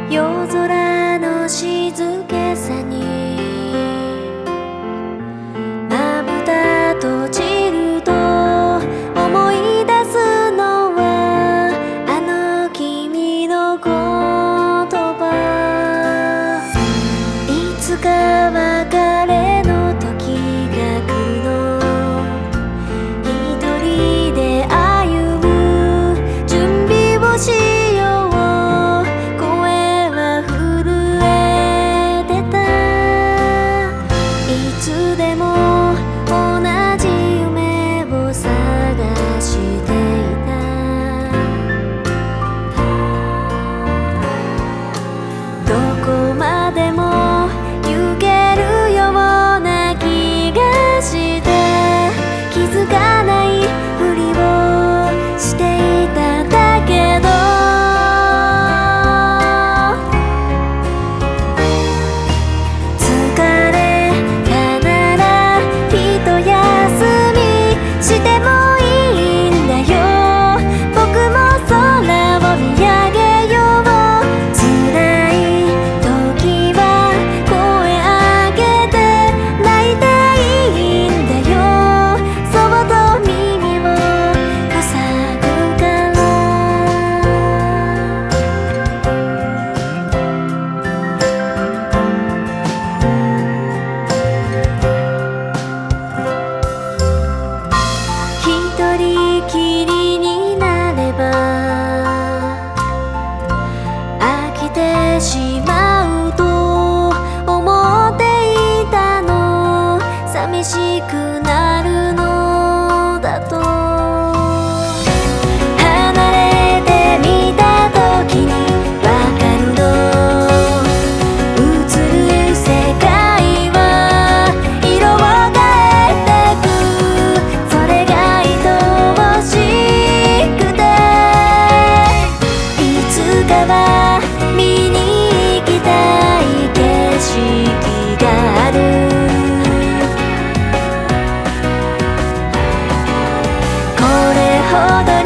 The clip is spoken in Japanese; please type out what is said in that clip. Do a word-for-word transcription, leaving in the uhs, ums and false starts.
夜空の静けさにまぶた閉じると思い出すのはあの君の言葉。いつか別れの時が来るの、一人で歩む準備をしよう。声は震えてた。いつでも同じ夢を探していた。どこまでも行けるような気がして、気づかないふりをしていただけど、疲れたなら一休みしてもいいんだよ。僕も空を見上げよう。辛い時は声上げて泣いていいんだよ。そっと耳を塞ぐから。一人きりになれば飽きてしまうと思っていたの。寂しくなるのだと。離れてみた時にわかるの。映る世界は色を変えてく。それが愛おしくて、いつかは見に行きたい景色がある。これほど